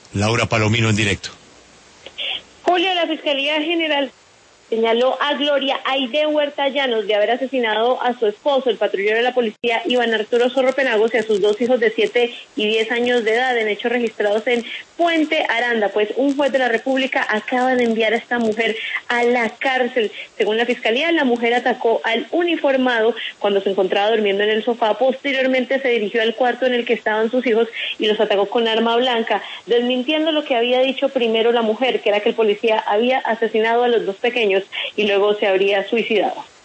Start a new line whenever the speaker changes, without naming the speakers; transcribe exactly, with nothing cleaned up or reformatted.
Laura Palomino en directo.
Julio, la Fiscalía General señaló a Gloria Aide Huerta Llanos de haber asesinado a su esposo, el patrullero de la policía Iván Arturo Zorro Penagos, y a sus dos hijos de siete y diez años de edad en hechos registrados en Puente Aranda. Pues un juez de la República acaba de enviar a esta mujer a la cárcel. Según la Fiscalía, la mujer atacó al uniformado cuando se encontraba durmiendo en el sofá. Posteriormente se dirigió al cuarto en el que estaban sus hijos y los atacó con arma blanca, desmintiendo lo que había dicho primero la mujer, que era que el policía había asesinado a los dos pequeños y luego se habría suicidado.